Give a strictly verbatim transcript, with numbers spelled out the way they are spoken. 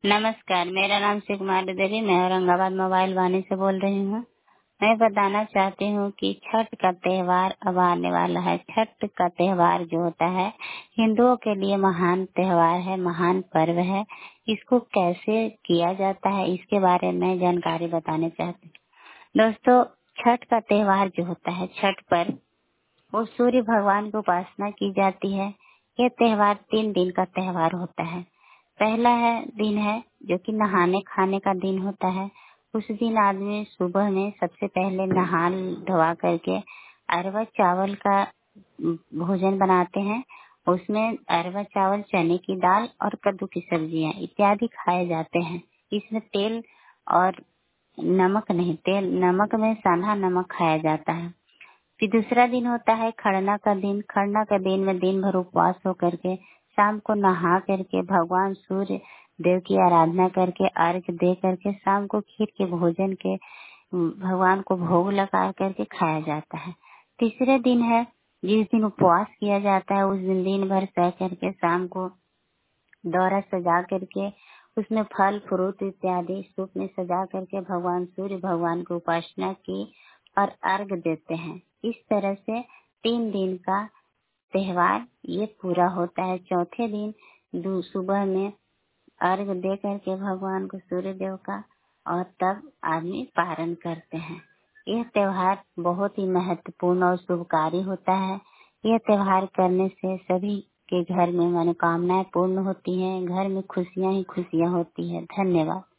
नमस्कार, मेरा नाम श्री कुमारी देवी, मैं औरंगाबाद मोबाइल वाणी से बोल रही हूँ। मैं बताना चाहती हूँ कि छठ का त्योहार अब आने वाला है। छठ का त्योहार जो होता है हिंदुओं के लिए महान त्योहार है, महान पर्व है। इसको कैसे किया जाता है इसके बारे में जानकारी बताना चाहती हूँ। दोस्तों, छठ का त्योहार जो होता है, छठ पर्व, वो सूर्य भगवान की उपासना की जाती है। ये त्योहार तीन दिन का त्योहार होता है। पहला है दिन है जो कि नहाने खाने का दिन होता है। उस दिन आदमी सुबह में सबसे पहले नहा धोवा करके अरवा चावल का भोजन बनाते हैं। उसमें अरवा चावल, चने की दाल और कद्दू की सब्जियां इत्यादि खाए जाते हैं। इसमें तेल और नमक नहीं, तेल नमक में सना नमक खाया जाता है। फिर दूसरा दिन होता है खरना का दिन। खरना का दिन में दिन भर उपवास होकर के शाम को नहा करके भगवान सूर्य देव की आराधना करके अर्घ दे करके शाम को खीर के भोजन के भगवान को भोग लगा करके खाया जाता है। तीसरे दिन है जिस दिन उपवास किया जाता है, उस दिन दिन भर सह करके शाम को दौरा सजा करके उसमें फल फ्रूट इत्यादि सूप में सजा करके भगवान सूर्य भगवान की उपासना की और अर्घ देते हैं। इस तरह से तीन दिन का त्योहार ये पूरा होता है। चौथे दिन सुबह में अर्घ दे करके भगवान को सूर्य देव का और तब आदमी पारण करते हैं। यह त्योहार बहुत ही महत्वपूर्ण और शुभकारी होता है। यह त्योहार करने से सभी के घर में मनोकामनाएं पूर्ण होती हैं, घर में खुशियां ही खुशियां होती है। धन्यवाद।